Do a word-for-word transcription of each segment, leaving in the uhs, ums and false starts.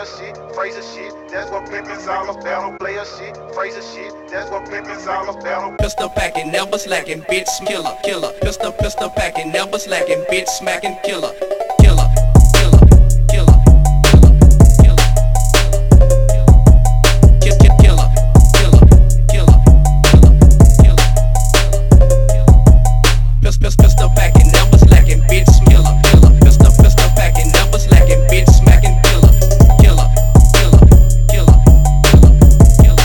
shit, Fraser shit. That's what pimpin's all about. Player shit, Fraser shit. That's what pimpin's all about. Pistol packing, never slacking, bitch killer, killer. Pistol, pistol packing, never slacking, bitch smacking, killer, killer, killer, killer, killer, killer, killer, killer, killer, killer, killer, killer, killer. Pistol, pistol packing, never slacking, bitch killer, killer. Pistol, pistol packing, never slacking, bitch smacking, killer, killer, killer, killer, killer, killer.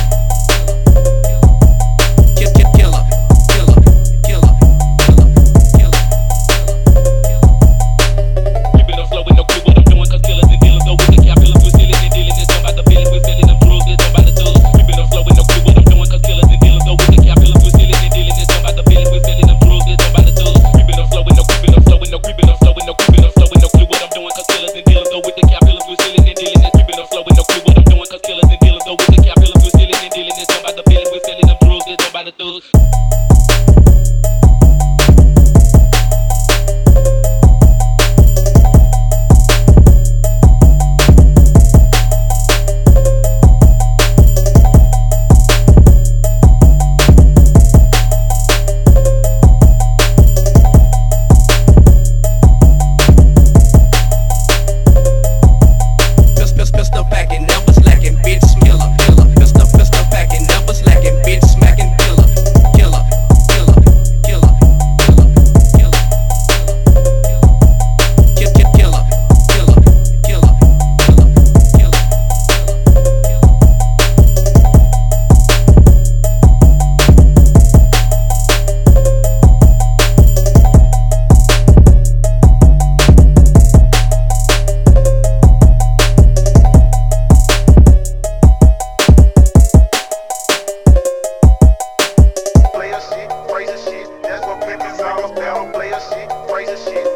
Player shit, Fraser shit. That's what pimpin's all about. Player shit, Fraser shit.